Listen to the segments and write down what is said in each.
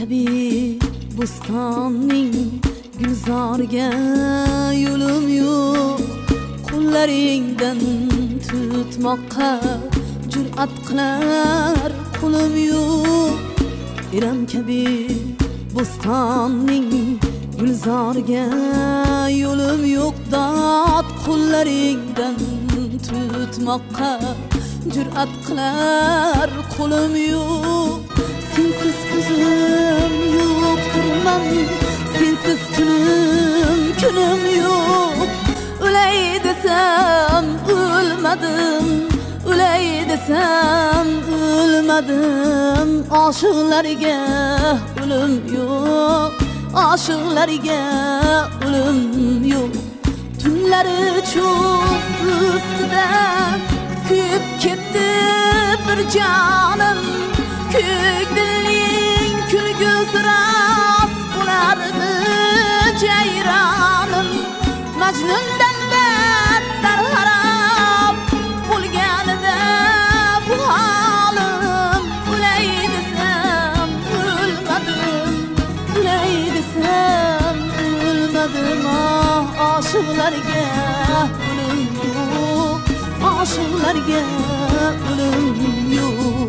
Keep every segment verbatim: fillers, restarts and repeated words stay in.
kabi bo'stonning gulzoriga yo'lim yo'q. Qo'llaringdan tutmoqqa jur'at qilar qo'lim yo'q. Iram kabi bo'stonning gulzoriga yo'lim yo'q. Dod qo'llaringdan tutmoqqa jur'at qilar qo'lim yo'q. Sensiz ko'zim yo'qdirman, sensiz tunim kunim yo'q. O'lay desam o'lmadim, o'lay desam o'lmadim. Oshiqlarga o'lim yo'q, oshiqlarga o'lim yo'q. Tunlari cho'q ustida kuyib ketdi bir jonim. Ko'k dilning kulgusi rost bo'larmi jayronim. Majnundan battar harob bo'lganida bu holim. O'lay desam o'lmadim, o'lay desam o'lmadim. Oshiqlarga o'lim yo'q, oshiqlarga o'lim yo'q.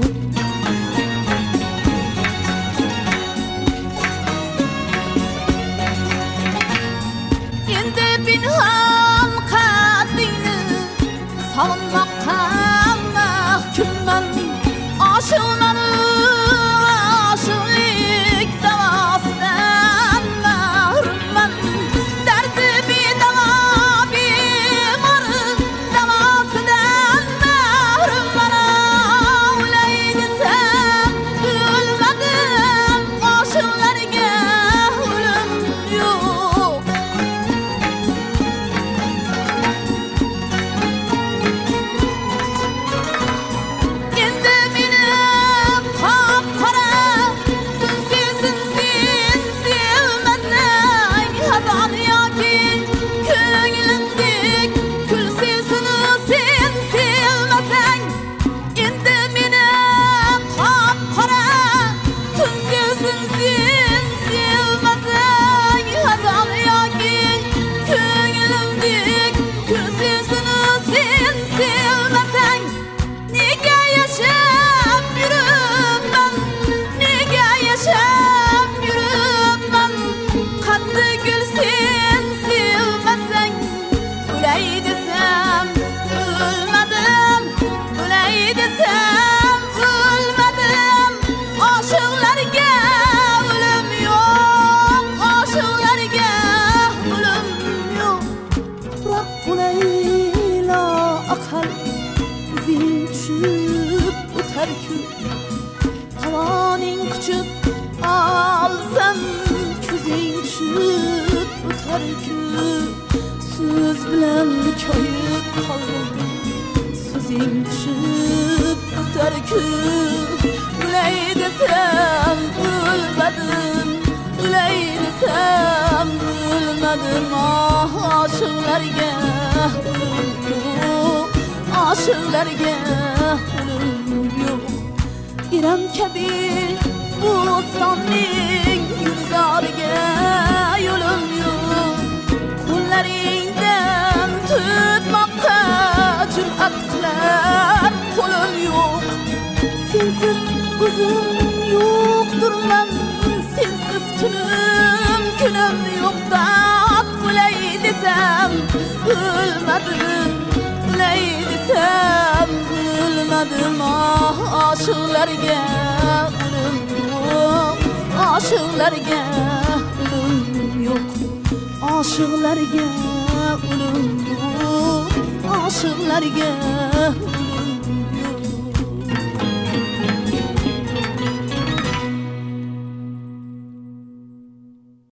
Pinhon qaddingni sog'inmoqqa mahkumman. Oshiqman oshiqlik davosidan mahrumman. Dardi bedavo bemor davosidan mahrumman. O'lay desam o'lmadim, oshiqlarga o'lim yo'q. Havoning quchib olsam ko'zing tushib o'tar-ku. So'z bilan koyib qoldim, so'zing tushib o'tar-ku. O'lay desam o'lmadim, o'lay desam o'lmadim. Oshiqlarga o'lim yo'q, oshiqlarga o'lim yo'q. Iram kabi bo'stonning gulzoriga yo'lim yo'q. Qo'llaringdan tutmoqqa jur'at qilar qo'lim yo'q. Sensiz ko'zim yo'qdirman, sensiz tunim kunim yo'q. Dod o'lay desam o'lmadim, o'lay desam o'lmadim. Oshiqlarga o'lim yo'q, oshiqlarga o'lim yo'q. Oshiqlarga o'lim yo'q, oshiqlarga o'lim